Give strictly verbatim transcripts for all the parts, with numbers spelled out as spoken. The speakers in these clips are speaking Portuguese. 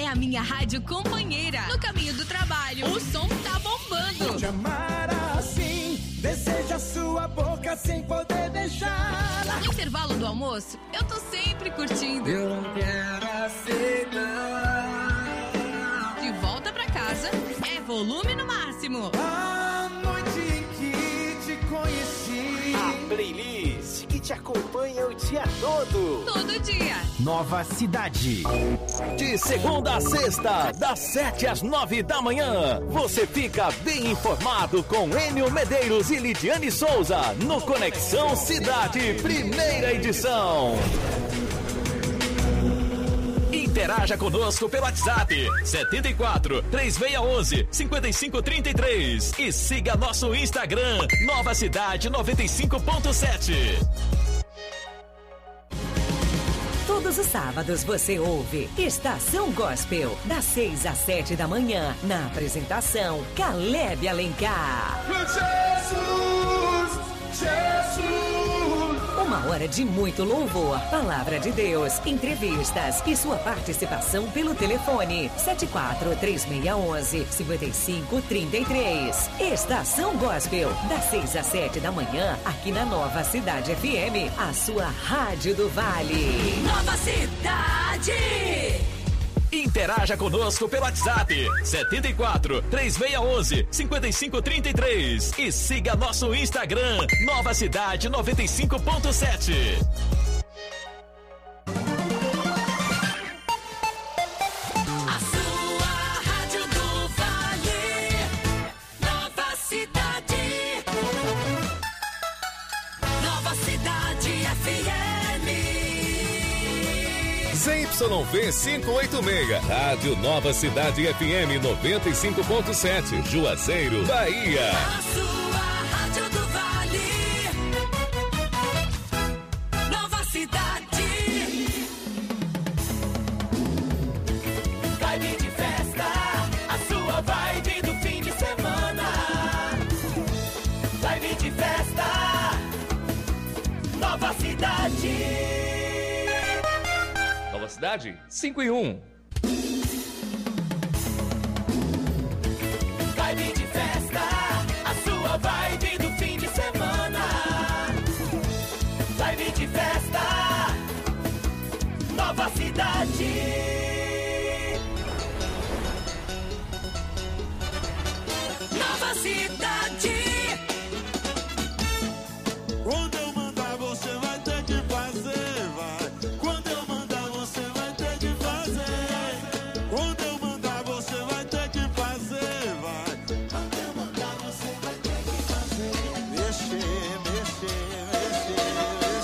a minha rádio companheira. No caminho do trabalho, o som tá bombando. Te amar assim, deseja sua boca sem poder deixar. No intervalo do almoço, eu tô sempre curtindo. Eu não quero aceitar. De volta pra casa, é volume no máximo. A noite em que te conheci. A playlist que te acompanha o dia todo. Todo dia. Nova Cidade. De segunda a sexta, das sete às nove da manhã. Você fica bem informado com Enio Medeiros e Lidiane Souza no Conexão Cidade, primeira edição. Interaja conosco pelo WhatsApp setenta e quatro, três seis um um, cinco cinco três três e siga nosso Instagram Nova Cidade noventa e cinco ponto sete. Todos os sábados você ouve Estação Gospel, das seis às sete da manhã, na apresentação Caleb Alencar. Jesus, Jesus. Uma hora de muito louvor, palavra de Deus, entrevistas e sua participação pelo telefone sete quatro, três seis um um, cinco cinco três três. Estação Gospel, das seis às sete da manhã, aqui na Nova Cidade F M, a sua rádio do Vale. Nova Cidade! Interaja conosco pelo WhatsApp setenta e quatro, três seis um um, cinco cinco três três e siga nosso Instagram Nova Cidade noventa e cinco ponto sete. A sua rádio do Vale. Nova Cidade. Nova Cidade F M. Z Y V quinhentos e oitenta e seis, Rádio Nova Cidade F M noventa e cinco ponto sete, Juazeiro, Bahia. A sua rádio do Vale. Nova Cidade. Vibe de festa, a sua vibe do fim de semana. Vibe de festa, Nova Cidade. Nova Cidade cinco e um. Vibe de festa, a sua vibe do fim de semana. Vibe de festa, Nova Cidade. Nova Cidade. Quando eu mandar você vai ter que fazer, vai. Quando eu mandar você vai ter que fazer. Quando eu mandar você vai ter que fazer, vai. Quando eu mandar você vai ter que fazer. Mexer, mexer, mexer,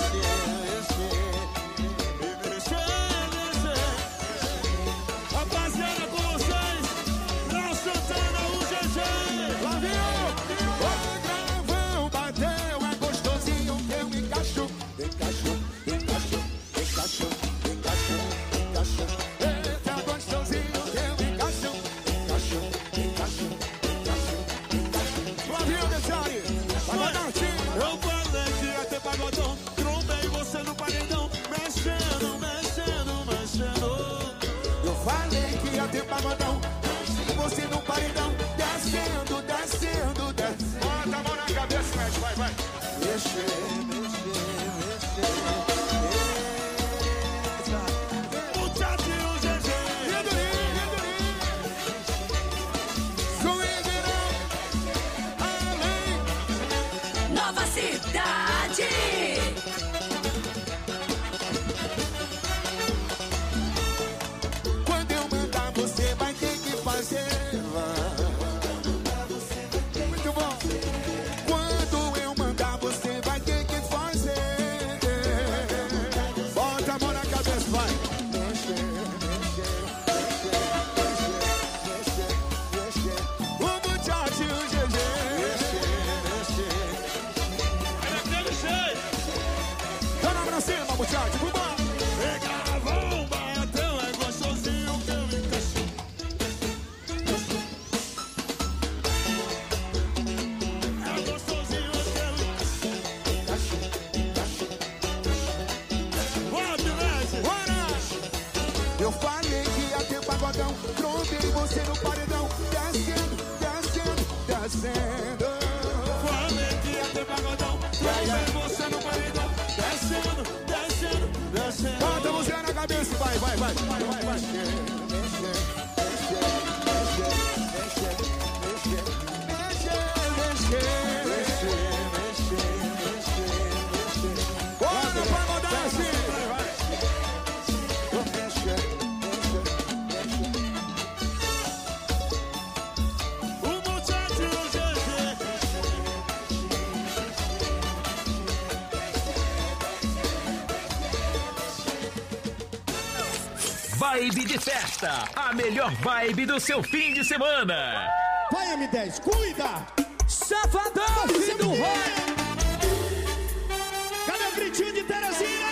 mexer, mexer, mexer, mexer. Rapaziada, com vocês, Léo Santana, o G G. Flavinho, o gravão bateu, é gostosinho, eu me encaixo. Encaixo, encaixo, encaixo, encaixo, encaixo. Eita, gostosinho, eu me encaixo. Encaixo, encaixo, encaixo, encaixo. Flavinho, Messiari, Pagodarte. Eu falei que ia ter pagodão, trombei você no paredão. Mexendo, mexendo, mexendo. Eu falei que ia ter pagodão, você no paredão. Descendo, descendo, descendo. Bota a mão na cabeça, mexe, vai, vai. Mexer, mexer, mexer. O Tchatinho G G. Idorim, Idorim. Swingueirão. Além. Nova Cidade. Quando eu mandar você vai ter que fazer, vai. Muito bom. Quando eu mandar você vai ter que fazer. Bota a mão na cabeça, vai. Mexer, mexer, mexer, mexer, mexer. O Tchatinho G G. Mexer, mexer. É daquele jeito. Tá na pra cima, muchacho, vambora. Pega, bomba, então é gostosinho que eu me encaixo. É gostosinho que eu me encaixo. Encaixo, encaixo. Bora, Pilete, bora! Eu falei que ia ter pagodão, você no paredão. Descendo, descendo, descendo. Falei que ia ter pagodão. Trouxe você no paredão. Descendo, descendo, descendo. Bota a música na cabeça, vai, vai, vai. Vai, vai, vai. Vibe de festa, a melhor vibe do seu fim de semana. Vai, M dez, cuida! Safadão, filho do Roy! Cadê o gritinho de Teresina?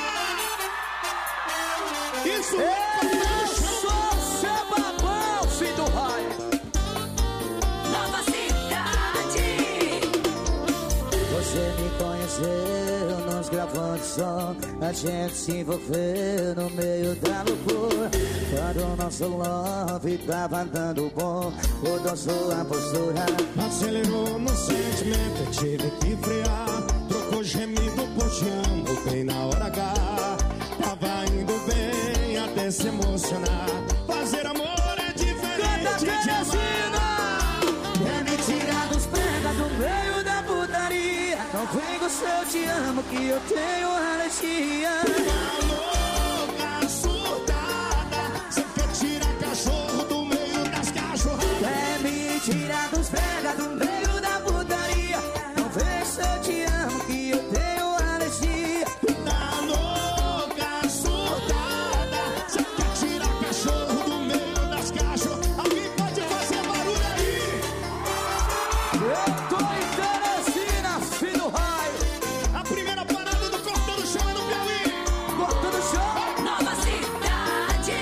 Isso! Eu sou Sebabão, filho do Roy! Nova Cidade. Você me conheceu, nós gravando som. A gente se envolveu no meio da loucura. Quando o nosso love tava dando bom, mudou sua postura. Acelerou no sentimento, eu tive que frear. Trocou gemido por te amo, bem na hora H. Tava indo bem até se emocionar. Fazer amor é diferente de amar. É mentira dos pregas no meio da putaria. Não vem com seu te amo que eu tenho alergia. Tá louca, surtada, cê quer tirar cachorro do meio das cachorradas. É mentira dos pregas no meio da putaria. Não vem com seu te amo que eu tenho alergia. Tá louca, surtada, cê quer tirar cachorro do meio das cachorradas. Alguém pode fazer barulho aí? Eu tô em Teresina, filho do raio! A primeira parada do Cortando o Chão é no Piauí. Cortando o chão! Nova Cidade.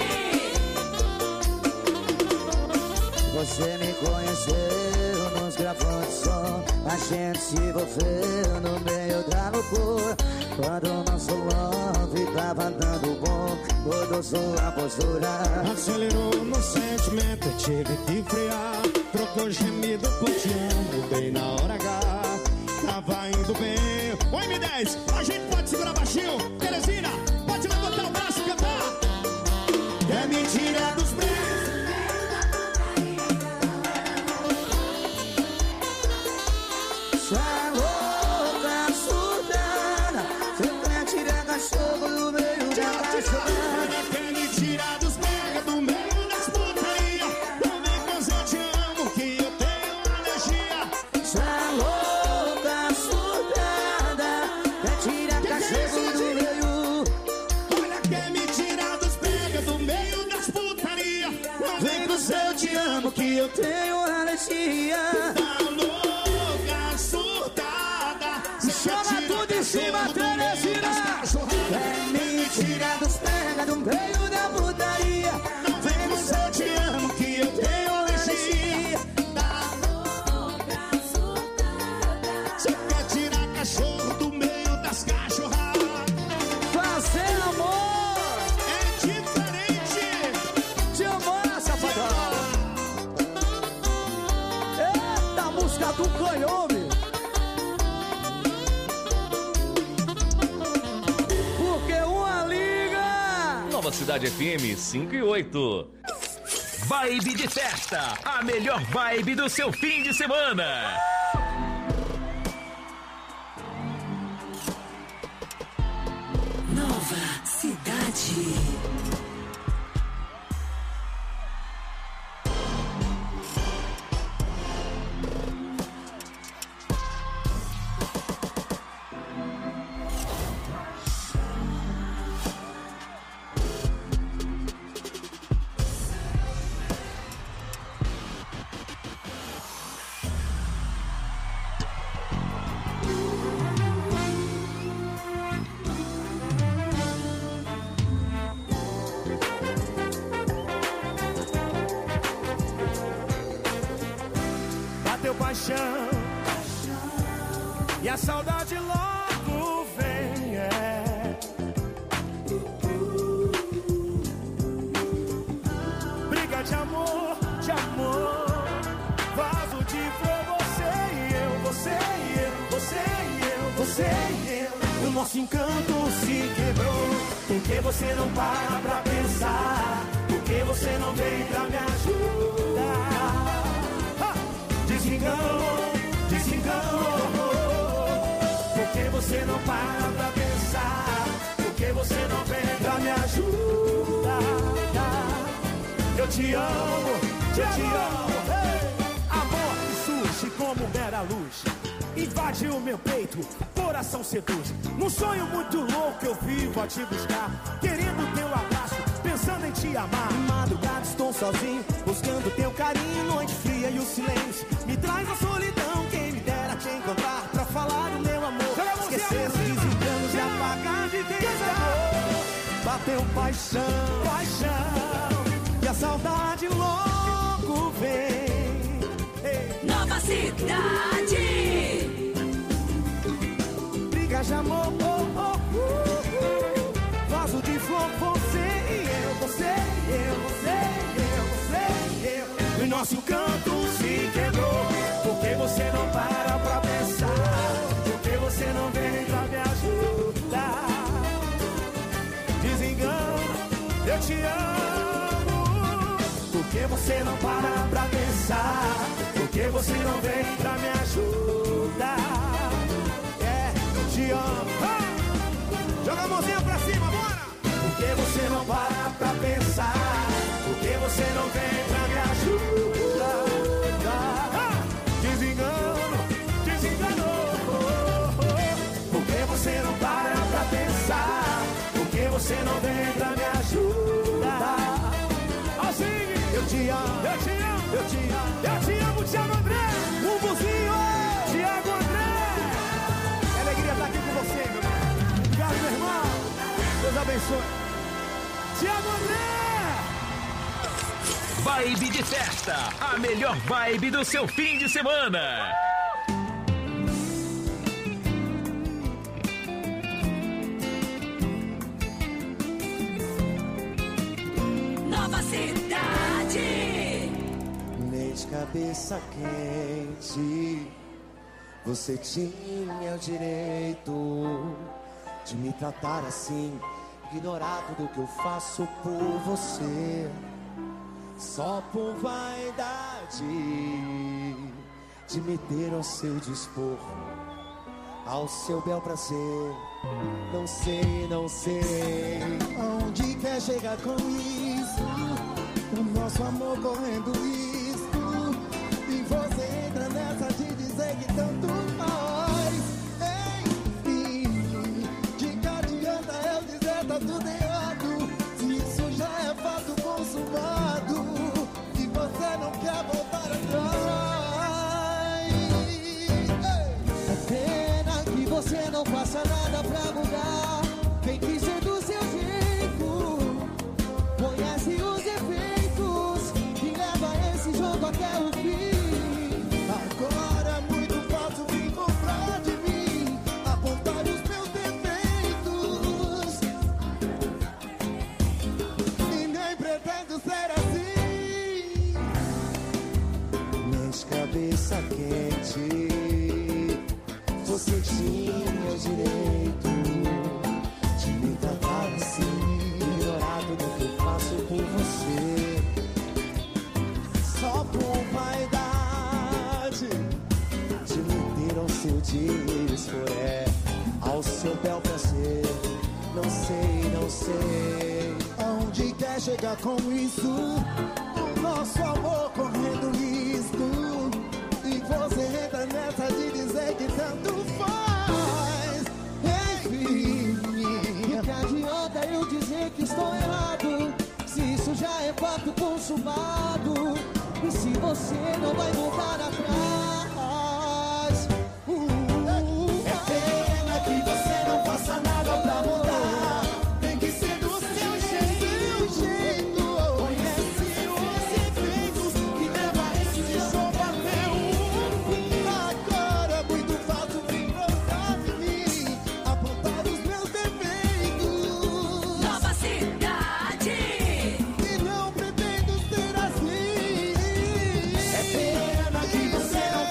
Você me conheceu nos gravando som. A gente se envolveu no meio da loucura. Quando o nosso love tava dando bom, mudou sua postura. Acelerou no sentimento, eu tive que frear. Trocou gemido por te amo, bem na hora H. Tava indo bem. Ô M dez, a gente pode segurar baixinho. Teresina, pode levantar o braço e cantar. É mentira dos preços. Você é louca, surtada, você quer tirar cachorro do meio da cachorrada. É mentira dos pega do meio das putaria. Não vem com eu te amo que eu tenho alergia. Você é louca, surtada, quer tirar cachorro do meio. Olha que é mentira dos pega do meio das putaria. Não Vem com seu te amo que eu tenho alergia. Tá louca, surtada. Chama tudo em cima, Teresina! É mentira dos pega do meio da putaria. Não vem com seu te amo que eu tenho alergia. Tá louca, surtada. Você quer tirar cachorro do meio das cachorradas. Fazer amor! É diferente. Te amar, safadão! Eita, música do canhome! Porque uma liga! Nova Cidade F M cinco e oito. Vibe de festa, a melhor vibe do seu fim de semana. Nova Cidade. Bateu paixão e a saudade logo vem, é. Briga de amor, de amor nosso encanto se quebrou. Por que você não para pra pensar? Por que você não vem pra me ajudar? Ah! Desenganou, desenganou. Por que você não para pra pensar? Por que você não vem pra me ajudar? Eu te amo, eu te amo. Amor que surge como mera luz, invade o meu peito, coração seduz. Num sonho muito louco eu vivo a te buscar, querendo teu abraço, pensando em te amar. Madrugada estou sozinho, buscando teu carinho. Noite fria e o silêncio me traz a solidão. Quem me dera te encontrar pra falar do meu amor, esquecer os desenganos e apagar de vez amor. Bateu paixão, paixão, e a saudade logo vem. Ei. Nova Cidade. Briga de amor, oh, oh, uh, uh. Vaso de flor, você e eu, você e eu, você e eu, você e eu. O nosso canto se quebrou. Por que você não para pra pensar? Por que você não vem pra me ajudar? Desengano, eu te amo. Por que você não para pra pensar? Por que você não vem pra me ajudar? É, eu te amo. Ah! Joga a mãozinha pra cima, bora! Por que você não para pra pensar? Por que você não vem pra me ajudar? Ah! Desengano, desenganou. Por que você não para pra pensar? Por que você não vem pra me ajudar? Assim, eu te amo, eu te amo, eu te amo, eu te amo, Thiago André, um buzinho, Thiago André. É alegria estar aqui com você, meu irmão. Obrigado, meu irmão. Deus abençoe. Thiago André. Vibe de festa, a melhor vibe do seu fim de semana. Nova Cidade. Nem de cabeça quente, você tinha o direito de me tratar assim, ignorar tudo que eu faço por você, só por vaidade, de me ter ao seu dispor, ao seu bel prazer. Não sei, não sei aonde quer chegar com isso, o nosso amor correndo risco, e você entra nessa de dizer que tanto faz. Enfim, de que adianta eu dizer tá tudo errado, se isso já é fato consumado, e você não quer voltar atrás. É pena que você não faça nada pra mudar, tem que ser do seu jeito, conhece os efeitos que leva esse jogo até o fim. Agora é muito fácil me comprar de mim, apontar os meus defeitos, e nem pretendo ser assim. Mente, cabeça quente, você tinha o direito de me tratar assim, ignorar tudo que eu faço por você, só por vaidade, de me ter ao seu dispor, é, ao seu bel prazer. Não sei, não sei aonde quer chegar com isso, o nosso amor correndo risco, e você entra nessa de dizer que tanto faz. Enfim, que adianta eu dizer que estou errado, se isso já é fato consumado, e se você não vai voltar atrás. uh, É pena que você não faça nada pra mudar, tem que ser do seu jeito, conhece os efeitos que leva esse jogo até o fim. Agora é muito fácil me gostar de mim, apontar os meus defeitos. Nova Cidade. E não pretendo ser assim. É pena que você não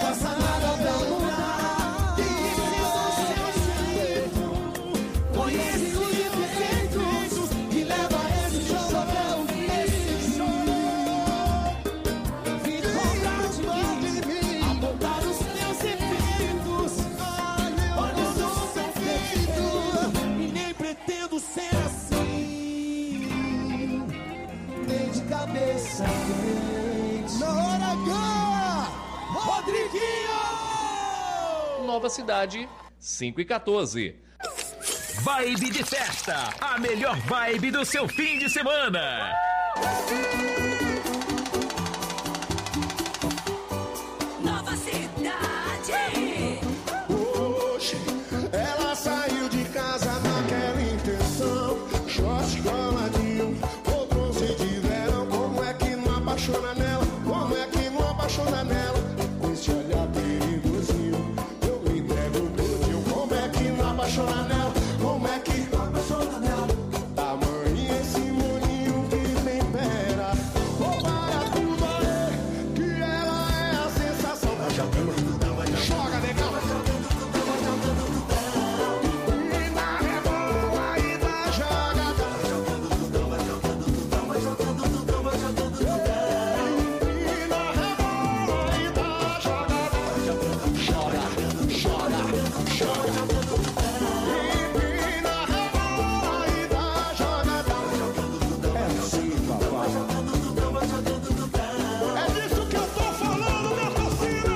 Nova Cidade, cinco e quatorze. Vibe de festa, a melhor vibe do seu fim de semana. Nova Cidade. Hoje ela saiu de casa naquela intenção. Short coladinho, ou bronze de verão. Como é que não apaixona nela? Como é que não apaixona nela? Com esse olhar perigosinho, eu me entrego todinho. Como é que não apaixona nela? Como é que não apaixona nela? Tamanho esse molinho que tempera. Vou para tudo aí, que ela é a sensação. Joga, legal. E na rebola e na jogada. E na rebola e na jogada. Joga, joga, joga. E na rebola e na jogada. É assim, papai. É disso que eu tô falando, minha torcida.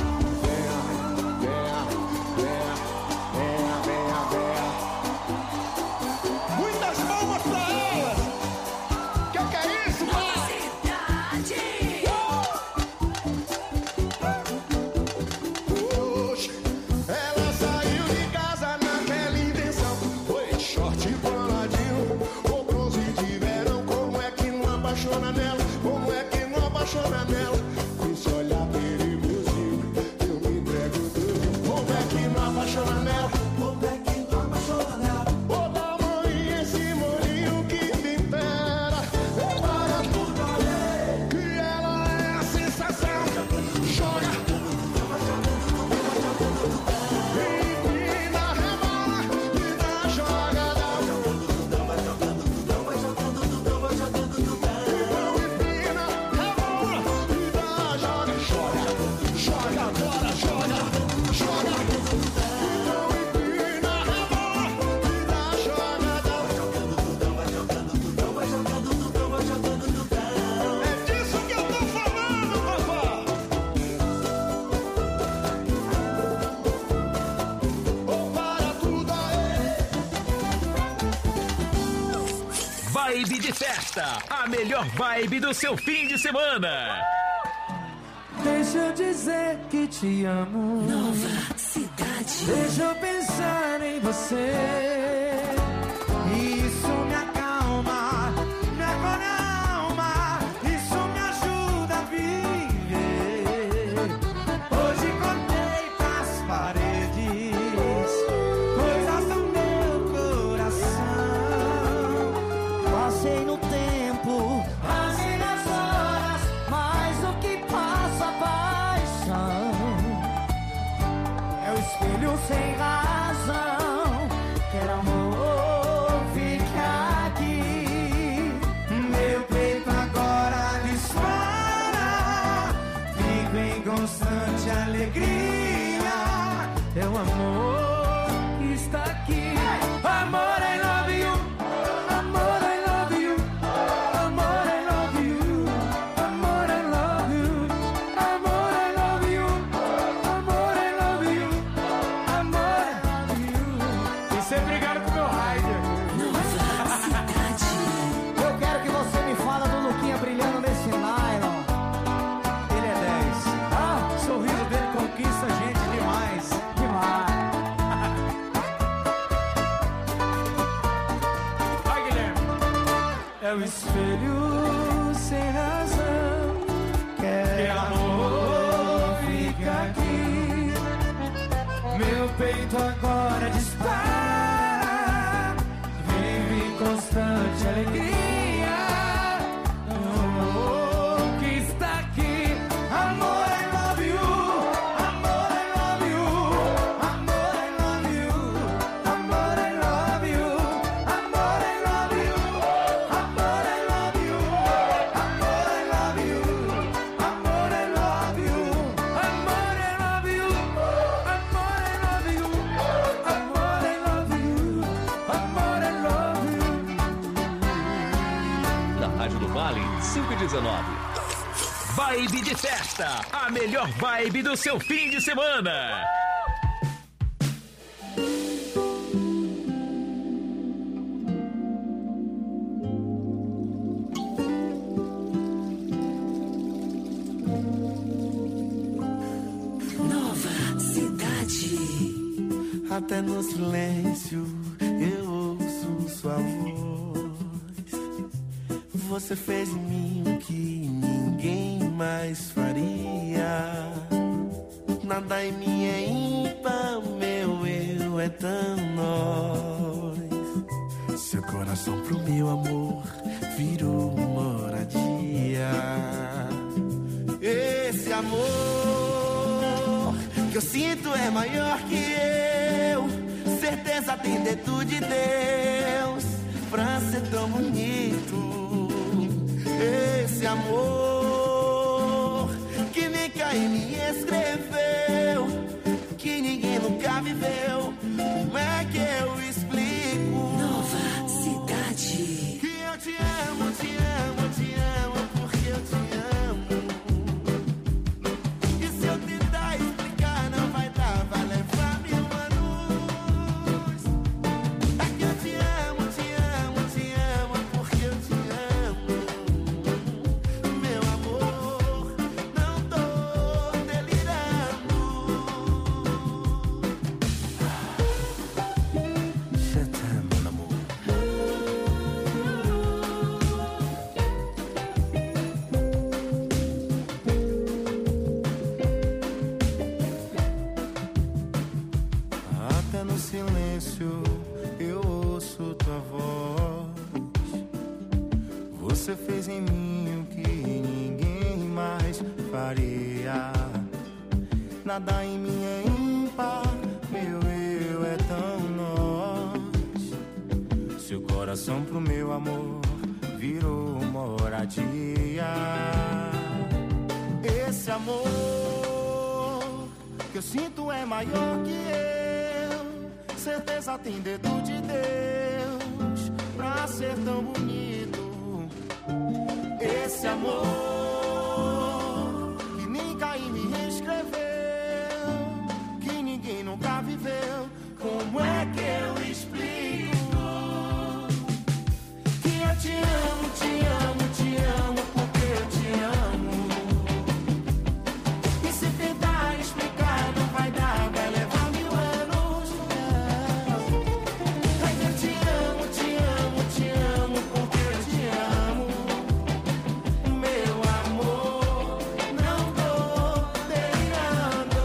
Muitas palmas pra elas. Que que é isso, Nova pai? Cidade. Hoje ela saiu de casa naquela intenção. Foi short coladinho, ou bronze de verão. Como é que não apaixona nela? Como é que não apaixona nela? Com esse olhar perigosinho, eu me entrego tudo. Como é que não apaixona nela? Como é que não apaixona nela? Ô tamanho esse molinho que tempera. Repara tudo ali, que ela é a sensação. Joga. E na rebola e na jogada. Então empina, rebola e na joga. Joga, joga agora, joga, joga. Então empina, rebola e na jogada. É disso que eu tô falando, papai. Ou para tudo aí. Vibe de festa, a melhor vibe do seu fim de semana. Deixa eu dizer que te amo. Nova Cidade. Deixa eu pensar em você. Isso me acalma, me acolhe a alma. Isso me ajuda a viver. Hoje contei pras paredes coisas do meu coração. Passei no tempo, passei nas horas, mais do que passa a paixão. É o espelho sem razão. Quero amor, fica aqui. Meu peito agora dispara. Fico em constante alegria. É o amor que está aqui. Amor, I love you. Amor, I love you. Amor, I love you. Amor, I love you. Amor, I love you. Amor, I love you. Amor, I love you. E sempre ligado pro meu rider. Nova Cidade. Eu quero que você me fala do Luquinha brilhando nesse nylon. Ele é dez. Ah, o sorriso dele conquista a gente demais. Demais. Vai, Guilherme. É o espelho sem razão. Quero amor, fica aqui. Meu peito agora dispara. Vive em constante alegria. Oh, que está aqui. Amor, I love you. Amor, I love you. Amor, I love you. Amor, I love you. Amor, I love you. Amor, I love you. Amor, I love you. Amor, I love you. Amor, I love you. Amor, I love you. Amor, I love you. Amor, I love you. Na Rádio do Vale, cinco e dezenove. Vibe de festa, a melhor vibe do seu fim de semana. Até no silêncio eu ouço sua voz. Você fez em mim o que ninguém mais faria. Nada em mim é ímpar, meu eu é tão nós. Seu coração pro meu amor virou moradia. Esse amor que eu sinto é maior que eu. Certeza tem dedo de Deus pra ser tão bonito. Esse amor que nem Caim escreveu, que ninguém nunca viveu. Como é que eu explico? Nova Cidade. Que eu te amo, te amo, te amo, porque eu te amo. E se eu tentar explicar não vai dar, vai levar mil anos. É que eu te amo, te amo, te amo, porque eu te amo. Meu amor, não tô delirando. Je t'aime, mon amor. Até no silêncio eu ouço tua voz. Você fez em mim o que ninguém mais faria. Nada em mim é ímpar, meu eu é tão nós. Seu coração pro meu amor virou moradia. Esse amor que eu sinto é maior que eu. Certeza tem dedo de Deus pra ser tão bonito. Esse amor que nem Caim me reescreveu, que ninguém nunca viveu. Como é que eu explico? Que eu te amo, te amo, te amo, porque eu te amo. E se tentar explicar não vai dar, vai levar mil anos. Ai, eu te amo, te amo, te amo, porque eu te amo. Meu amor, não tô delirando.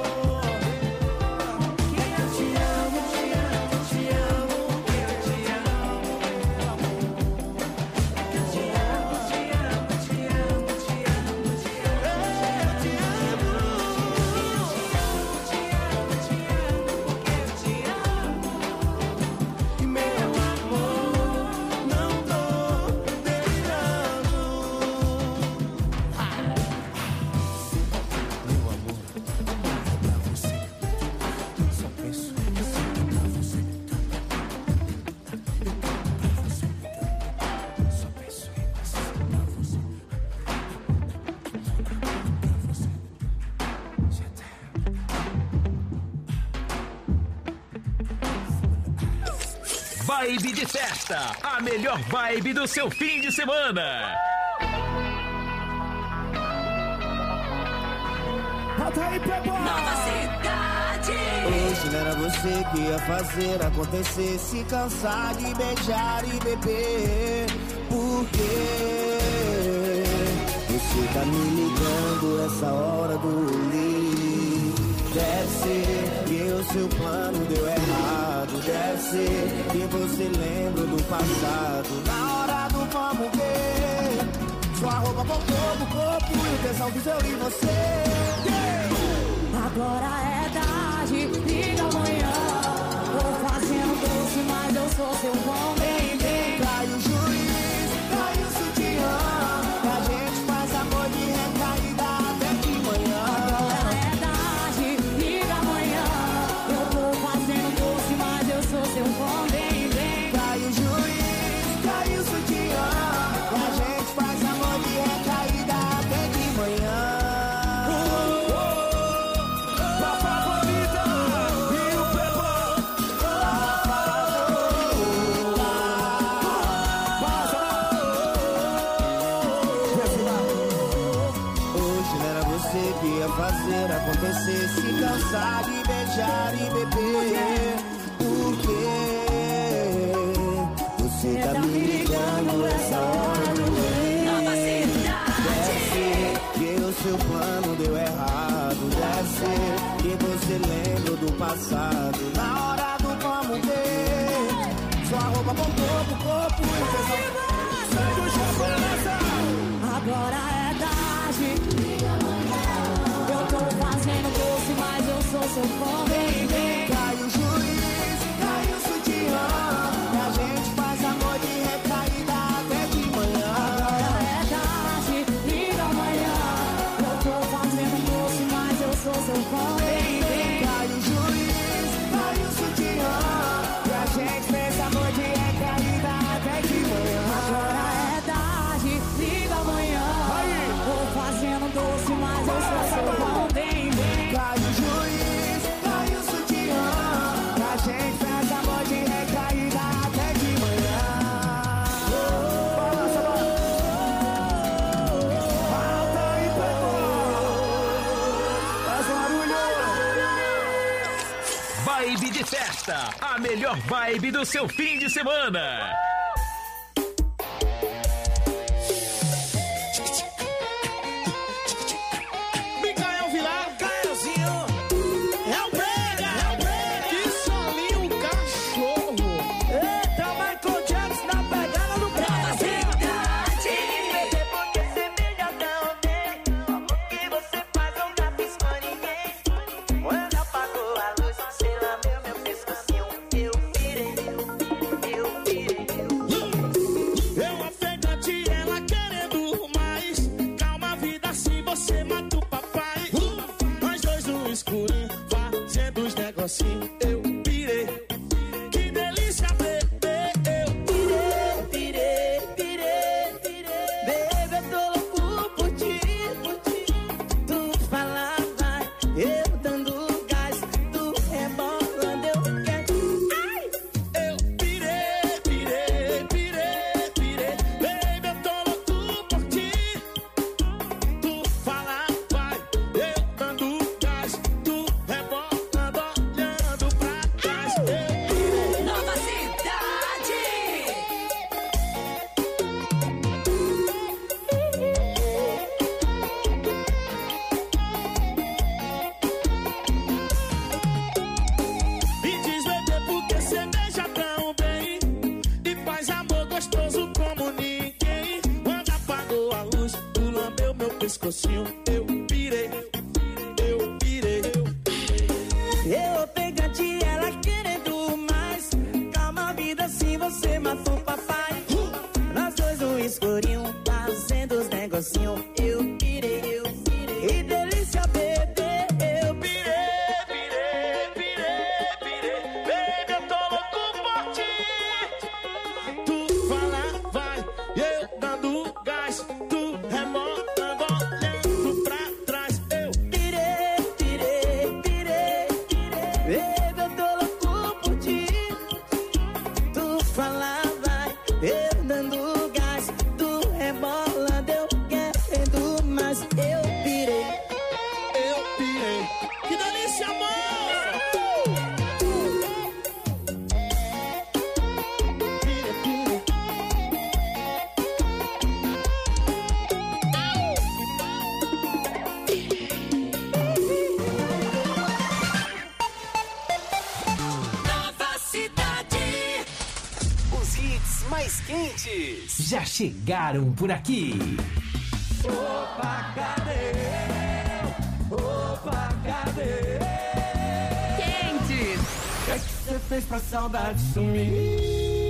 Que eu te amo, te amo, te amo, que eu te amo, meu amor. Que eu te amo, te amo, te amo, te amo, te amo. Eu te amo, te amo, te amo, porque eu te amo. E meu amor, não tô delirando. Meu amor, pra você, só penso em você, pra você. Só penso em você, pra você. Je t'aime. Vibe de festa, a melhor vibe do seu fim de semana. Bota aí, Playboy! Nova Cidade. Hoje não era você que ia fazer acontecer, se cansar de beijar e beber. Por quê? Você tá me ligando essa hora do li. Deve ser que o seu plano deu errado. Deve ser que você lembra do passado. Na hora do vamos ver, sua roupa voltou do corpo e o tesão que eu em você. Agora é tarde, liga amanhã. Tô fazendo doce, mas eu sou seu bom bem-bem. Cai o juiz, cai o sutiã. A gente faz amor de recaída até de manhã. Agora é tarde, liga amanhã. Eu tô fazendo doce, mas eu sou seu bom bem-bem. Cai o juiz, cai o sutiã. A gente faz amor de recaída até de manhã. Pra favorita e o Playboy. for acontecer, se cansar de beijar e beber, porque você tá me ligando essa hora do mês. Nova Cidade. Deve ser que o seu plano deu errado, deve ser que você lembra do passado, na hora do vamos ver, sua roupa voltou pro corpo e fez sangue o jogo nessa. Agora é tarde. Eu tô fazendo doce, mas eu sou seu fã, baby. Cai o juiz, cai o sutiã, e a gente faz amor de recaída até de manhã. Agora é tarde, liga amanhã. Eu tô fazendo doce, mas eu sou seu fã, baby. Cai o juiz, cai o sutiã, e a gente fez amor de recaída até de manhã. Agora é tarde, liga amanhã. Tô fazendo doce, mas eu sou seu fã, baby. Cai o juiz, cai o sutiã, e a gente fez amor de recaída até de manhã. Balança, alta e pegou, faz um barulho. Vibe de festa, a melhor vibe do seu fim de semana. Micael Vilar, Caelzinho, é o brega, é o brega, que solinho um cachorro. Eita, Michael Jackson na pegada do Nova Brasil. Cidade. Porque você beija tão bem, como que você faz, não dá pisco a ninguém. Quando apagou a luz, você lambeu meu pescocinho. Eu pirei, eu pirei. Eu ofegante, ela querendo mais. Calma, vida, assim você mata o papai. Nós dois no escurinho, fazendo os negocinhos. Eu pirei, que delícia, bebê. Eu Pirei, pirei, pirei, pirei. Baby, eu tô louco por ti, por ti. Tu fala, vai, eu dando gás. Tu rebolando, eu quero. Ai! Eu pirei, pirei, pirei, pirei. Baby, eu tô louco por ti. Tu fala, vai, eu dando gás. Tu rebolando, olhando pra trás. Eu pirei. Nova Cidade. Me diz, bebê, porque você beija tão bem e faz amor gostoso como ninguém. Quando apagou a luz, tu lambeu meu pescocinho. Eu pirei, eu pirei. Eu pegante, ela querendo mais. Calma, vida, assim você matou o papai. Nós dois no escurinho, fazendo os negocinhos. Eu pirei, eu pirei. E delícia, bebê, eu Pirei, pirei, pirei, pirei. Baby, eu tô louco por ti. Tu fala, vai, eu dando gás. Tu rebolando, olhando pra trás. Eu pirei, pirei, pirei, pirei. Baby, eu tô louco por ti. Tu fala, vai, eu dando gás. Tu rebolando, eu querendo mais. Eu pirei. Eu pirei. Que delícia, amor! Pirei, pirei. Nova Cidade. Os hits mais quentes. Já chegaram por aqui. Opa, cadê? Opa, cadê? Quentes. O que é que você fez pra saudade sumir?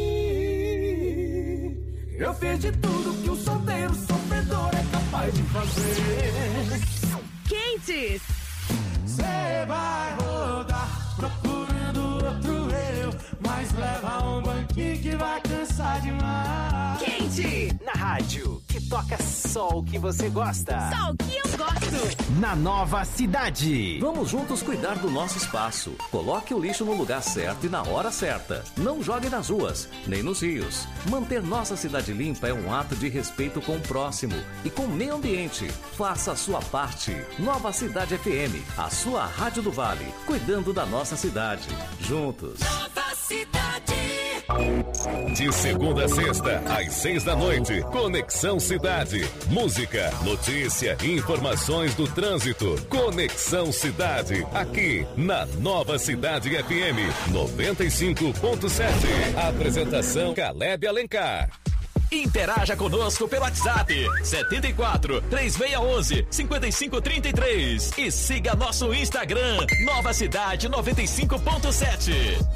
Eu fiz de tudo que um solteiro sofredor é capaz de fazer. Quentes. Você vai rodar procurando outro eu, mas leva um banquinho que vai cansar demais. Quente. Na rádio que toca só o que você gosta. Só o que eu gosto. Na Nova Cidade. Vamos juntos cuidar do nosso espaço. Coloque o lixo no lugar certo e na hora certa. Não jogue nas ruas, nem nos rios. Manter nossa cidade limpa é um ato de respeito com o próximo e com o meio ambiente. Faça a sua parte. Nova Cidade F M, a sua rádio do Vale, cuidando da nossa cidade. Juntos. Nova Cidade. De segunda a sexta, às seis da noite, Conexão Cidade. Música, notícia e informações do trânsito. Conexão Cidade, aqui na Nova Cidade F M noventa e cinco ponto sete. Apresentação Caleb Alencar. Interaja conosco pelo WhatsApp setenta e quatro, três seis um um, cinco cinco três três e siga nosso Instagram Nova Cidade noventa e cinco ponto sete.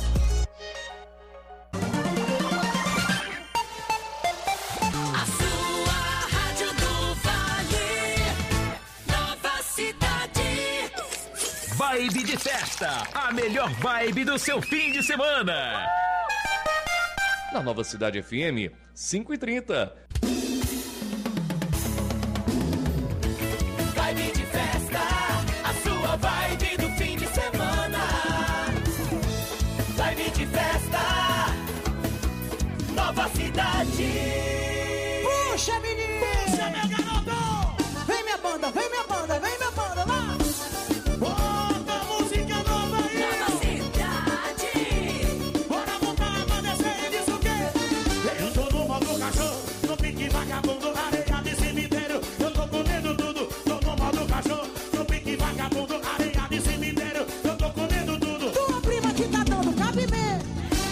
A sua rádio do Vale. Nova Cidade. Vibe de festa, a melhor vibe do seu fim de semana. Na Nova Cidade F M, cinco e trinta. Vibe de festa, a sua vibe do fim de semana. Vibe de festa, Nova Cidade. Puxa, menino! Puxa, meu garoto! Vem minha banda, vem minha banda, vem minha banda, lá! Bota música nova aí! Nova Cidade! Bora montar, pra descer, diz o quê? Eu tô no modo cachorro, no pique vagabundo, areia de cemitério. Eu tô comendo tudo, tô no modo cachorro, no pique vagabundo, areia de cemitério. Eu tô comendo tudo. Tua prima que tá dando cabimento.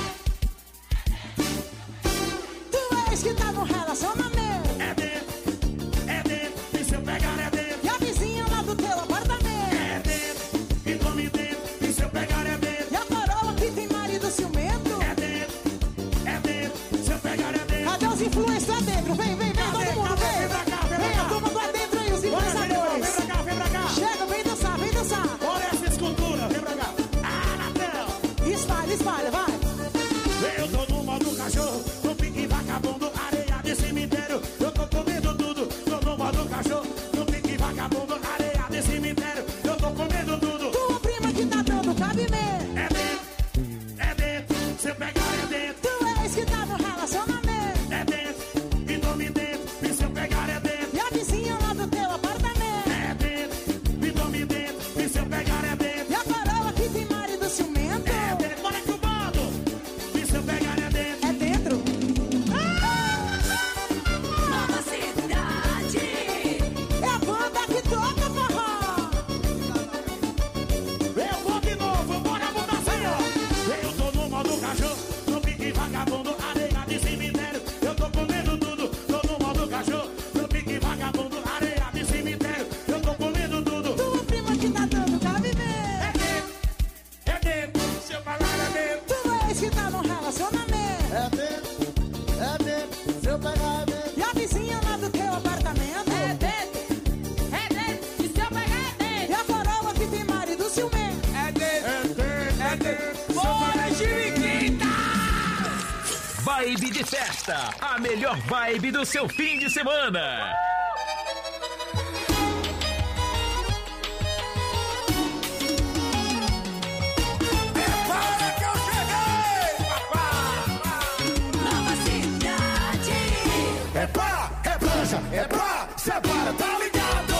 Tu és que tá no relacionamento. É dentro, é dentro, e se eu pegar é dentro. E a vizinha lá do teu apartamento. É dentro, e come dentro, e se eu pegar é dentro. E a coroa que tem marido ciumento. É dentro, é dentro, se eu pegar é dentro. Cadê os influencers lá dentro? Vem, vem, vem, todo mundo, vem. Vem pra cá, vem pra Vem a cá. turma lá dentro aí, os influenciadores. Vem pra cá, vem pra cá. Chega, vem dançar, vem dançar. Olha essa escultura, vem pra cá. Ah, Natel. Espalha, espalha, vai. Eu tô no modo cachorro, no pique vagabundo, areia de cemitério. Eu tô comendo tudo, tô no modo cachorro, no pique vagabundo, areia de cemitério. Eu tô comendo tudo. Tua prima que tá dando cabimento. É dentro, é dentro, se eu pegar é dentro. Tu és que tá no relacionamento. É dentro, e tome dentro, e se eu pegar é dentro. E a vizinha lá do teu apartamento. É dentro, e tome dentro, e se eu pegar é dentro. E a coroa que tem marido ciumento. É dentro, bora que o bando, e se eu pegar é dentro. É dentro. Nova Cidade. É a banda que toca forró. Eu vou de novo, bora mudar assim, ó. Eu tô no modo cachorro, no pique vagabundo, areia de cemitério. Eu tô comendo tudo, tô no modo cachorro, no pique vagabundo, areia de cemitério. Eu tô comendo tudo. Tua prima que tá dando cabimento. É dentro, é dentro, se eu falar é dentro. Tu és que tá no relacionamento. É dentro, é dentro, se eu pegar é dentro. E a vizinha lá do teu apartamento. É dentro, é dentro, e se eu pegar é E dentro. a coroa que tem marido ciumento. É dentro, É dentro, é dentro. bora Chiriquita! Vibe de festa, a melhor vibe do seu fim de semana. Para que eu cheguei, papai. Nova Cidade. É pá, é prancha, é pá, separa, tá ligado?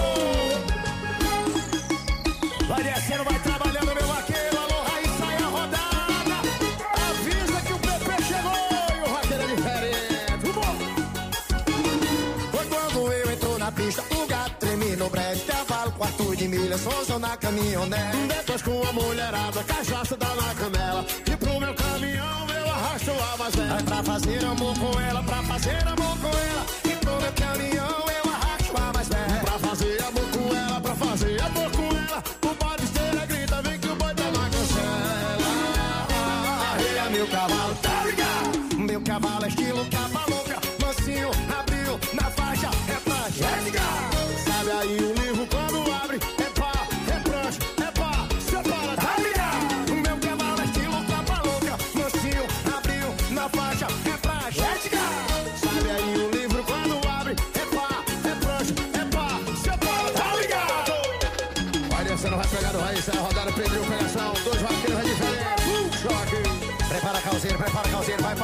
Vai descendo, vai trabalhando, meu vaqueiro. Alô, Raíssa, sai a rodada. Avisa que o P P chegou e o vaqueiro é diferente. Bom. Foi quando eu entro na pista, o gato treme no brejo. Cavalo, quarto de milha, sonso na caminhonete. Depois com a mulherada, cachaça dá na canela. E pro meu caminhão eu arrasto a mais velha. É pra fazer amor com ela, pra fazer amor com ela. E pro meu caminhão eu arrasto a mais velha. Pra fazer amor com ela, pra fazer amor com ela. O bode esteira grita, vem que o boi tá na cancela. Arreia meu cavalo, tá ligado? Meu cavalo é estilo capa louca. Mansinho, abriu, na faixa, é pra chegar. Sabe aí o livro quando abre, é pá, é prancha, é pá, separa, tá ligado? Meu cavalo é estilo capa louca. Mansinho, abriu, na faixa, é pra chegar. Sabe aí o livro quando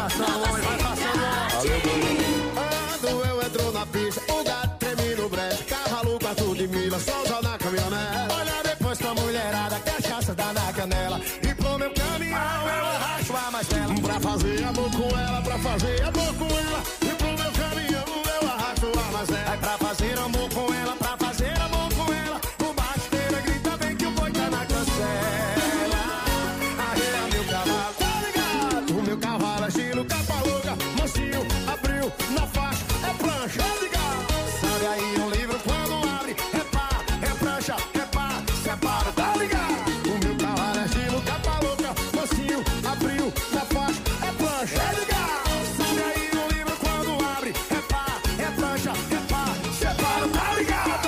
coração, vai passando. Quando eu entro na pista, o gato treme no brejo, cavalo quarto de mila, solta na caminhonete. Olha depois com a mulherada, cachaça dá na canela. E pro meu caminhão eu arrasto a mais bela. Pra fazer amor com ela, pra fazer amor com ela. E pro meu caminhão eu arrasto a mais bela. Aí pra fazer amor com ela, pra fazer amor com ela. O basteira grita bem que o boi tá na cancela. Arreia meu cavalo, tá ligado? O meu cavalo é giro, capa louca, mansinho, abriu na faixa, é prancha, tá ligado? Sabe aí um livro quando abre, é pá, é prancha, é pá, separa, tá ligado? O meu cavalo é giro, capa louca, mansinho, abriu na faixa, é prancha, tá ligado? Sabe aí um livro quando abre, é pá, é prancha, é pá, separa, tá ligado?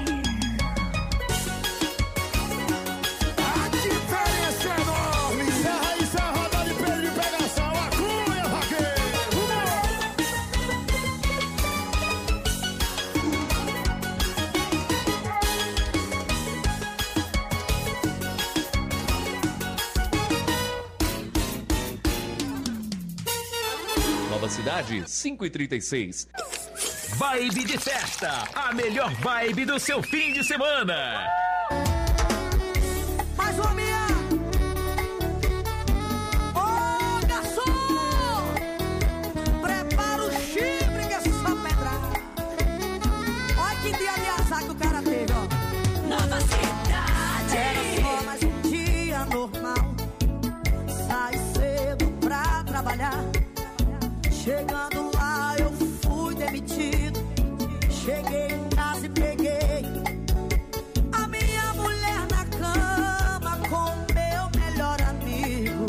A diferença é enorme. Serra aí, serra, roda de peso de pegação, a cunha, vaqueiro. Nova Cidade, cinco e trinta e seis. Vibe de festa, a melhor vibe do seu fim de semana. Mais uma minha. Ô, garçom! Prepara o chifre que é só pedrada. Olha que dia de azar que o cara teve, ó. Nova Cidade. Era só mais um dia normal. Sai cedo pra trabalhar. Chegando lá eu fui demitido. Cheguei em casa e peguei a minha mulher na cama com meu melhor amigo.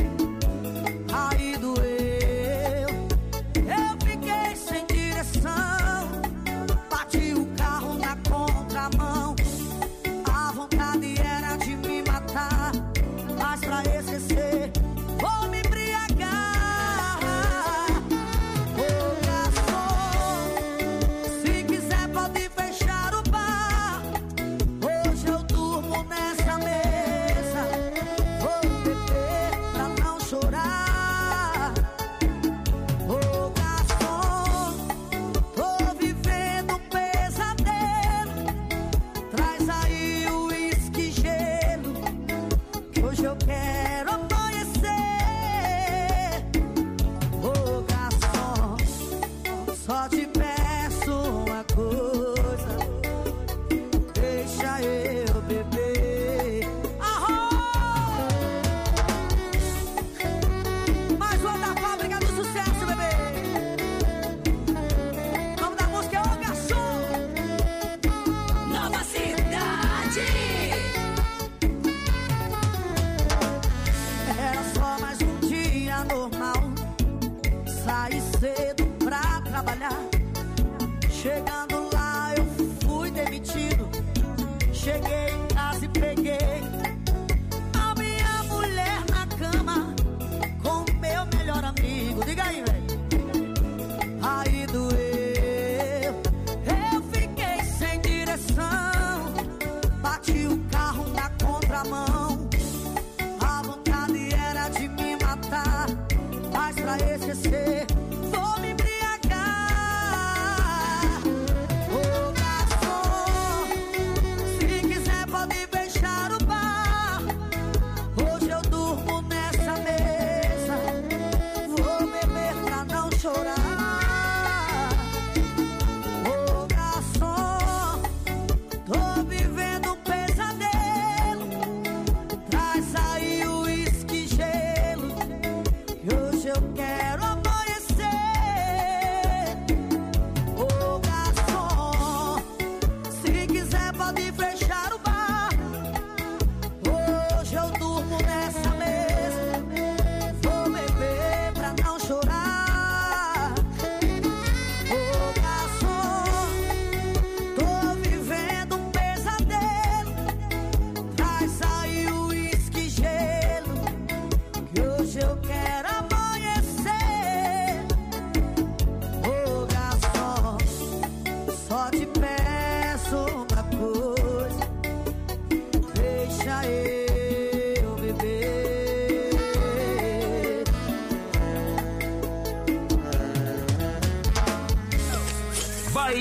Aí doeu, eu fiquei sem direção. Bati o carro na contramão. A vontade era de me matar, mas pra esquecer vou me embriagar. Ô garçom,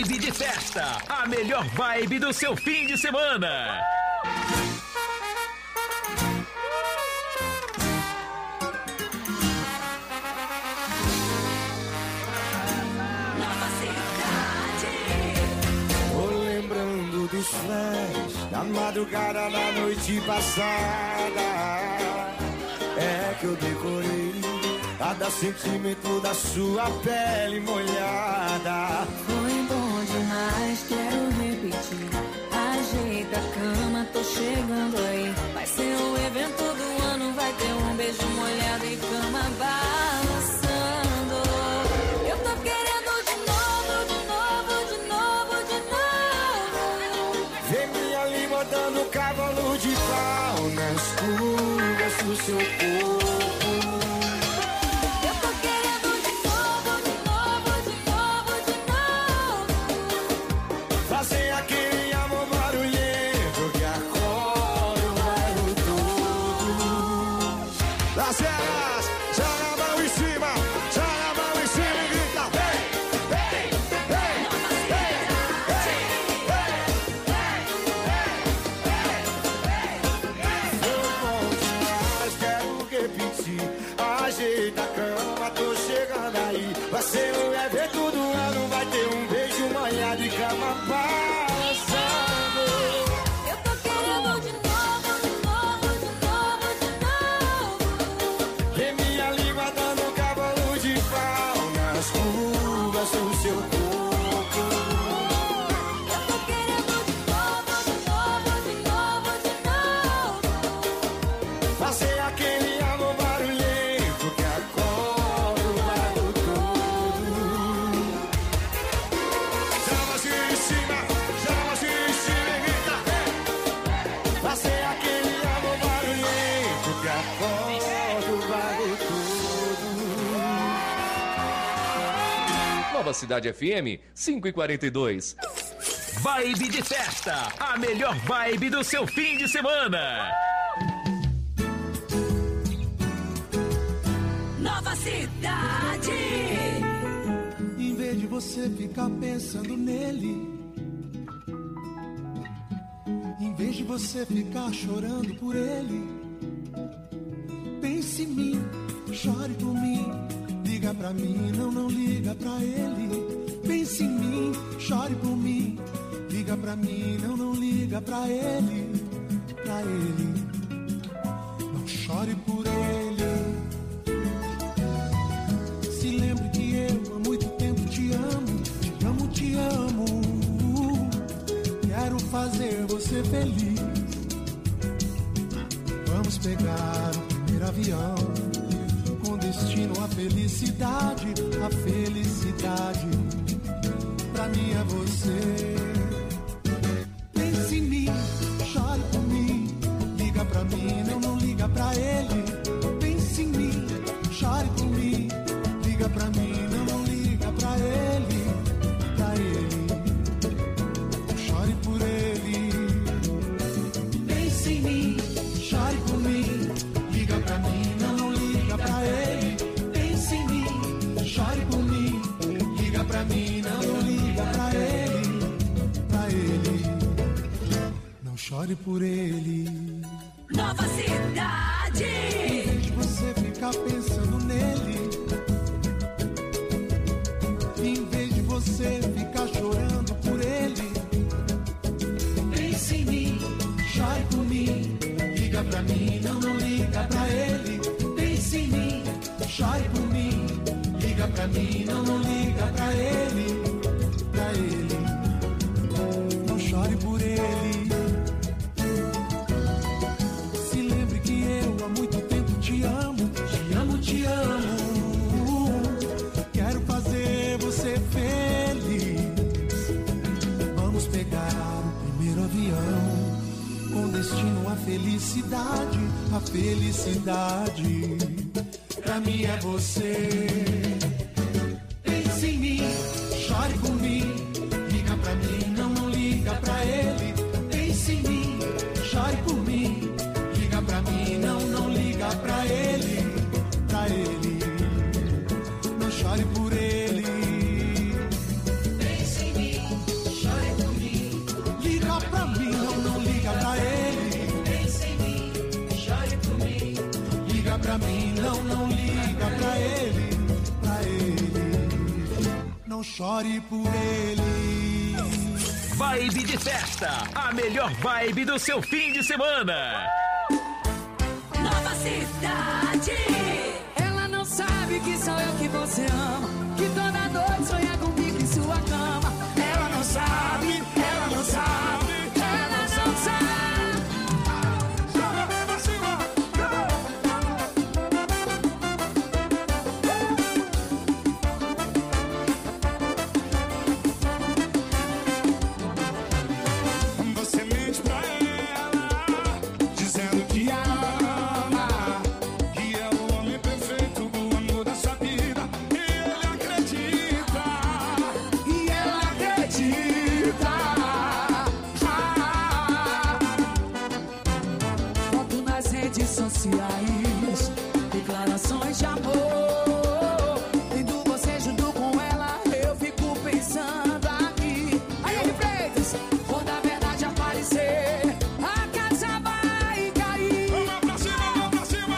Vibe de festa, a melhor vibe do seu fim de semana. Tô lembrando dos flash da madrugada da noite passada. É que eu decorei cada sentimento da sua pele molhada. Foi bom demais, quero repetir. Ajeita a cama, tô chegando aí. Vai ser o evento do ano, vai ter um beijo molhado e cama balançando. Eu tô querendo de novo, de novo, de novo, de novo. Vem minha língua dando cavalo de pau nas curvas do seu corpo. Ajeita a cama, tô chegando aí. Vai ser o evento do ano, vai ter um beijo molhado e cama balançando. Eu tô querendo de novo, de novo, de novo, de novo. Vem minha língua dando cavalo de pau nas curvas do seu corpo. Eu tô querendo de novo, de novo, de novo, de novo. Fazer aquele amor barulhento que acorda o bairro todo. Chama assim em cima, chama assim em cima e grita. Fazer aquele amor barulhento que acorda o bairro todo. Nova Cidade F M cinco e quarenta e dois. Vibe de festa, a melhor vibe do seu fim de semana. Nova Cidade. Em vez de você ficar pensando nele, em vez de você ficar chorando por ele, pense em mim, chore por mim, liga pra mim, não, não liga pra ele. Pense em mim, chore por mim, liga pra mim, não, não liga pra ele, pra ele. Não chore por ele. Se lembre que eu há muito tempo te amo, te amo, te amo. Quero fazer você feliz. Vamos pegar o primeiro avião com destino à felicidade, a felicidade. Pra mim é você. Pense em mim, chore por mim, liga pra mim, não, não liga pra ele. Pense em mim, chore por mim, liga pra mim, não, não liga pra ele, pra ele. Chore por ele. Pense em mim, chore por mim, liga pra mim, não, não liga pra ele. Pense em mim, chore por mim, liga pra mim, não, não liga pra ele, pra ele. Não chore por ele. Nova Cidade. Em vez de você ficar pensando nele, em vez de você ficar chorando por ele, pense em mim, chore por mim, liga pra mim, não, não liga pra ele. Pense em mim, chore por mim, liga pra mim, não, não liga pra ele, pra ele. Não chore por ele. Se lembre que eu há muito tempo te amo, te amo, te amo. Quero fazer você feliz. Vamos pegar o primeiro avião com destino à felicidade, a felicidade. Pra mim é você. Pense em mim, chore por mim, liga pra mim, não, não liga pra ele. Pense em mim, chore por mim, liga pra mim, não, não liga pra ele, pra ele. Não chore por ele. Pense em mim, não chore por ele. Vibe de festa, a melhor vibe do seu fim de semana. Nova Cidade. Ela não sabe que sou eu que você ama, que toda noite sonha comigo em sua cama. Ela não sabe, ela não sabe, ela não sabe. Você mente pra ela, dizendo que a ama, que é o homem perfeito, o amor da sua vida. E ele acredita, e ela acredita. Ah, foto nas redes sociais, declarações de amor. Tendo você junto com ela, eu fico pensando aqui. Aí, Freitas, quando a verdade aparecer, a casa vai cair. Vamos pra cima, vamos pra cima.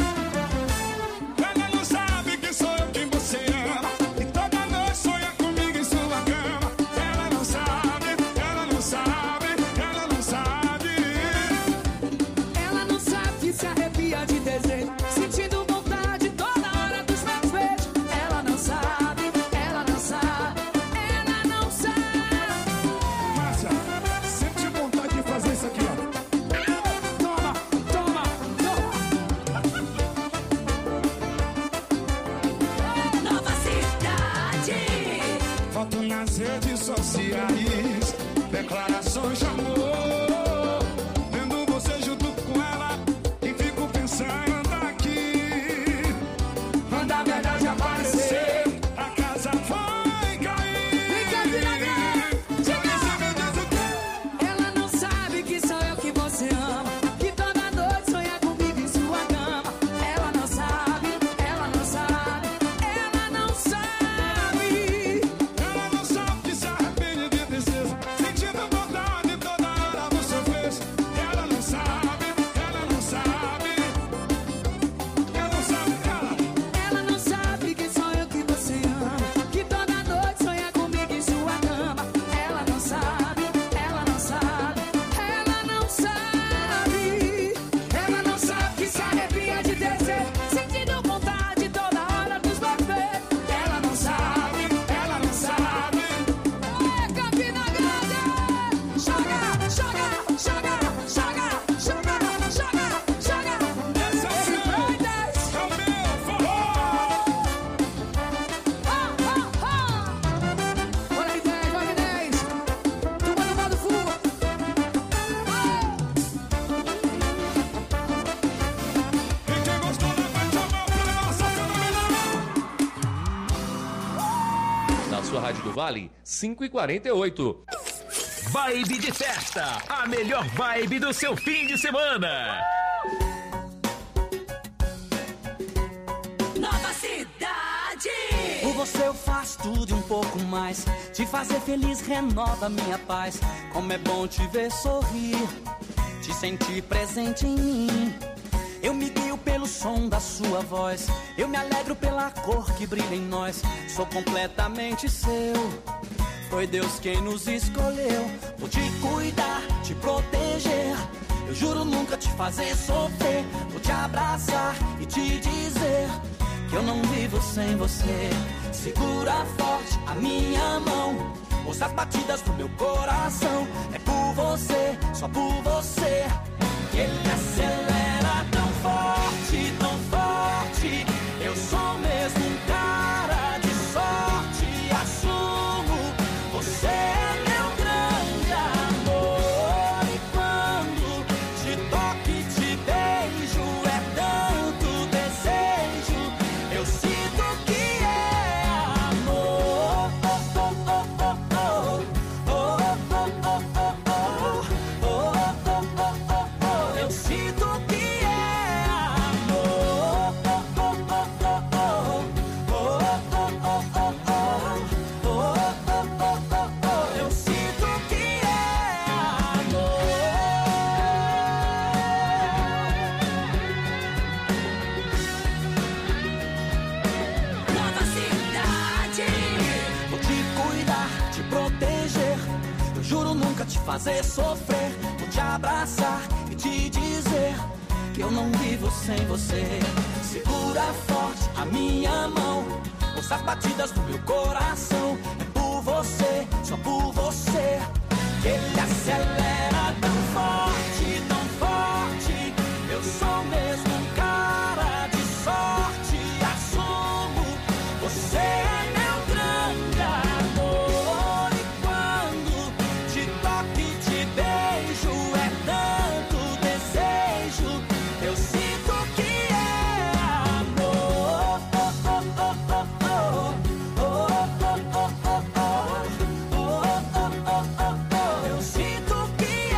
Ela não sabe que sou eu quem você ama, e toda noite sonha comigo em sua cama. Ela não sabe, ela não sabe, ela não sabe. Ela não sabe que se arrepia de desejo, sentindo vontade toda hora dos meus beijos. Ela não sabe, ela não sabe, ela não sabe. Márcia, sente vontade de fazer isso aqui, ó. Toma, toma, toma. Nova Cidade. Foto nas redes sociais, declarações de amor. Vendo você junto com ela e fico pensando aqui. Quando a verdade aparecer, a casa vai cair. Vem cá, Vinagrete. Chega. Ela não sabe que sou eu que você ama, que toda noite sonha comigo em sua cama. Ela não sabe, ela não sabe, ela não sabe. Ela não sabe que se arrepende de tristeza, sentindo vontade toda hora você fez. Ela não sabe, ela não sabe, ela não sabe, ela. Ela não sabe que sou eu que você ama, que toda noite sonha comigo em sua cama. Ela não sabe, ela não sabe, ela não sabe. Ela não sabe que se arrepia de desejo, sentindo vontade toda hora dos meus beijos. Ela não sabe, ela não sabe. É Campina Grande! Joga, joga, joga, joga, joga, joga, joga. Essa Esse é Freitas. o meu forró. Olha aí, dez, olha aí, dez. Turma do Modo Fuga. E quem gostou, levante a mão pra nossa fenomenal. Na sua Rádio do Vale, cinco e quarenta e oito. Vibe de festa, a melhor vibe do seu fim de semana. Nova Cidade. Por você eu faço tudo e um pouco mais. Te fazer feliz renova minha paz. Como é bom te ver sorrir, te sentir presente em mim. Eu me guio pelo som da sua voz, eu me alegro pela cor que brilha em nós. Sou completamente seu, foi Deus quem nos escolheu. Vou te cuidar, te proteger, eu juro nunca te fazer sofrer. Vou te abraçar e te dizer que eu não vivo sem você. Segura forte a minha mão, ouça as batidas do meu coração. É por você, só por você, que ele acelera tão forte, tão forte. Eu sou mesmo um cara de sorte, assumo, você é meu grande amor. E quando te toco e te beijo, é tanto desejo, eu sinto que é amor. Oh, oh, oh, oh, oh, oh, oh, oh, oh, oh, oh, oh. Juro nunca te fazer sofrer, vou te abraçar e te dizer que eu não vivo sem você. Segura forte a minha mão, ouça as batidas do meu coração. É por você, só por você, que ele acelera tão forte, tão forte. Eu sou mesmo um cara de sorte, assumo, você é meu grande amor. E quando te toco e te beijo, é tanto desejo, eu sinto que é amor. Oh, oh, oh, oh, oh. Oh, oh, oh, oh, oh. Oh, oh, oh, oh, oh. Eu sinto que é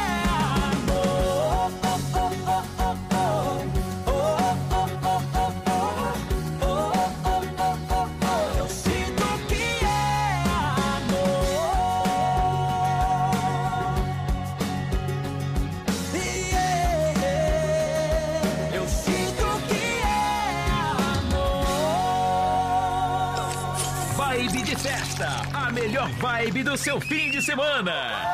amor. Oh, oh, oh, oh, oh. Oh, oh, oh, oh, oh. Oh, oh, oh, oh, oh. Eu sinto que é amor. Yeah. Eu sinto que é amor. Vibe de festa, a melhor vibe do seu fim de semana.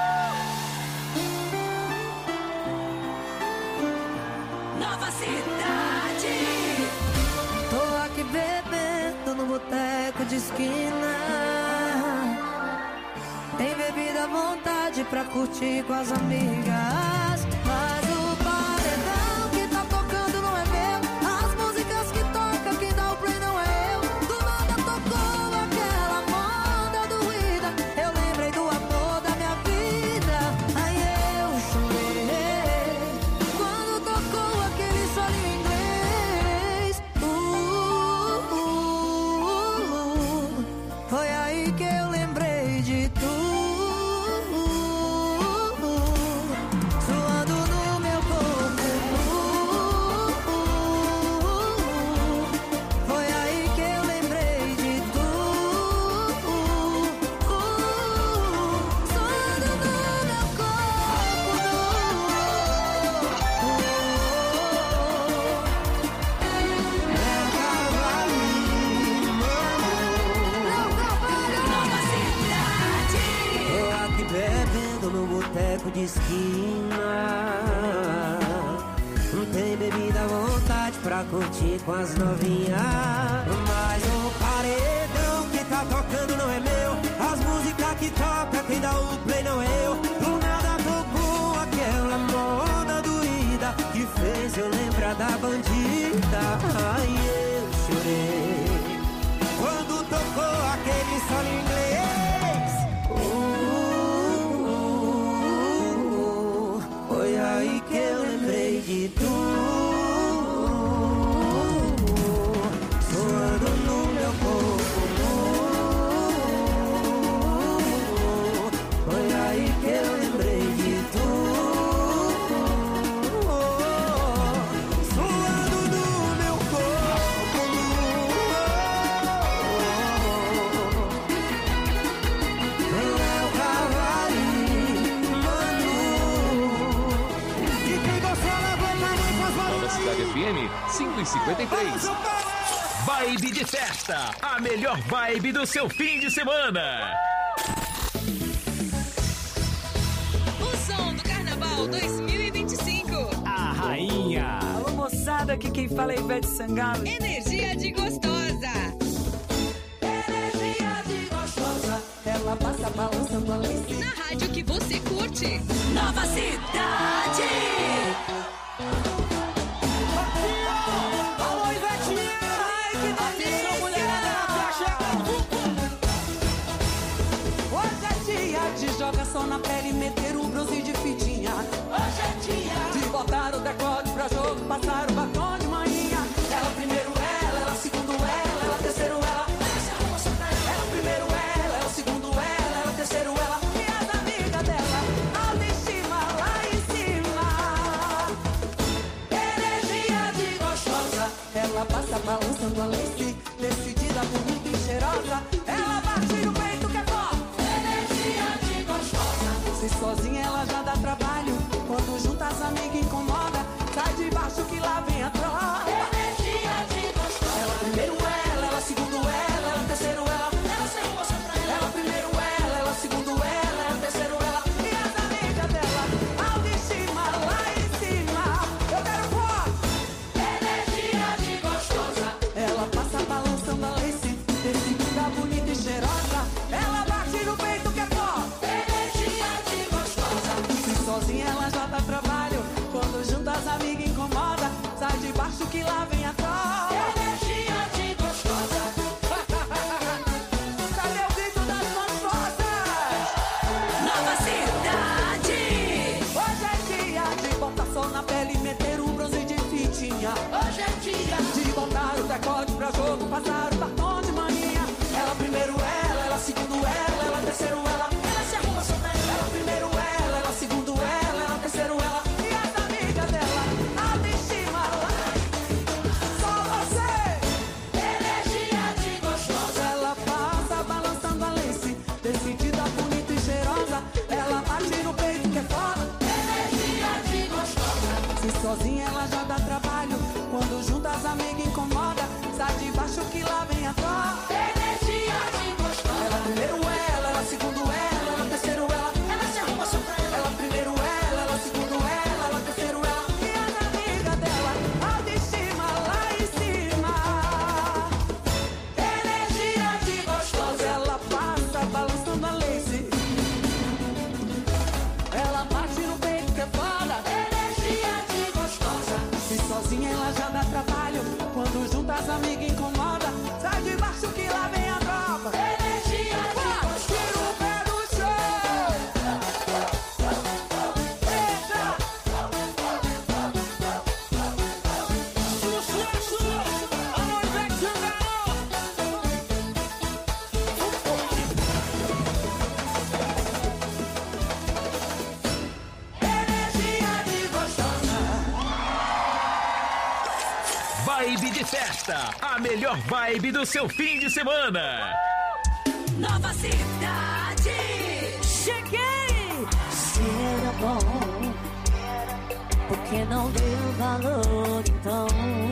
Nova Cidade. Tô aqui bebendo no boteco de esquina. Tem bebida à vontade pra curtir com as amigas. Mas o paredão que tá tocando não é meu. As músicas que toca, quem dá o play não é eu. Do nada tocou aquela moda doída. Eu lembrei do amor da minha vida. Aí eu chorei quando tocou aquele solinho inglês. Uh, uh, uh, Foi aí que eu lembrei de tu. Suando no meu corpo. Foi aí que eu lembrei de tu. Suando no meu corpo. Nova Cidade. Tô aqui bebendo no boteco de esquina. Não tem bebida à vontade pra curtir com as novinhas. Mas o paredão que tá tocando não é meu. As músicas que toca, quem dá o play não é eu. Do nada tocou aquela moda doída que fez eu lembrar da bandida. Ai, eu chorei quando tocou aquele solo inglês. Uh, Foi aí que eu lembrei de tu. Suando no meu corpo. Foi aí que eu lembrei de tu. Suando no meu corpo. Léo Cavalinho, Manu. E quem gostou levanta a mão com as Nova mãos Cidade F M cinco e cinquenta e três. Vibe de festa, a melhor vibe do seu fim de semana. O som do Carnaval dois mil e vinte e cinco. A rainha. Alô, moçada, aqui quem fala é Ivete Sangalo. Energia de gostosa. Energia de gostosa. Ela passa balançando a lace. Na rádio que você curte. Nova Cidade. Alô, Ivetinha! Ai, que delícia, mulherada! Tá chegando! Hoje é dia de jogar só na pele e meter um bronze de fitinha. Hoje é dia De botar o decote pra jogo, passar o batom de manhã. Ela primeiro ela, ela segundo ela, ela terceiro ela. Ela primeiro ela, ela segundo ela, ela terceiro ela. e as amigas dela, autoestima lá em cima. Energia de gostosa. Ela passa balançando a lace, decidida, bonita e cheirosa. Ela bate no peito que é forte. Energia de gostosa. Se sozinha ela já dá trabalho, quando junta as amigas incomoda. Sai de baixo que lá vem a troca. Energia de gostosa. Ela primeiro ela, ela segundo ela, ela terceiro ela. Ela primeiro ela, ela segundo ela, ela terceiro ela. sozinha ela já dá trabalho. Quando junta as amigas incomoda. Sai de baixo que lá vem a troca. Energia de gostosa. Ela primeiro ela, ela segundo ela, ela terceiro ela. Ela se arruma só pra ela. Ela primeiro ela, ela segundo ela, ela terceiro ela. E as amigas dela, autoestima lá em cima. Energia de gostosa. Ela passa balançando a lace. Ela bate no peito que é foda. Energia de gostosa. Se sozinha ela já dá trabalho. Quando junta as amigas incomoda. Sai de baixo que lá vem a tropa. Energia de gostosa. Tira o pé do chão. Eita. Sucesso. Alô, Ivete Sangalo. Energia de gostosa. Vibe de festa, a melhor vibe do seu fim de semana. Nova Cidade. Cheguei. Se era bom, porque não deu valor então.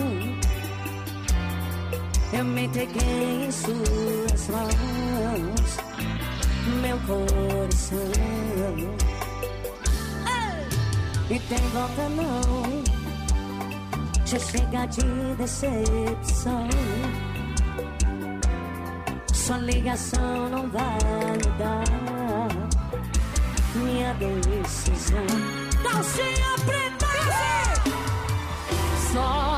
Eu me entreguei em suas mãos, meu coração. E tem volta não. Já chega de decepção. Sua ligação não vai mudar minha decisão. Calcinha preta. Só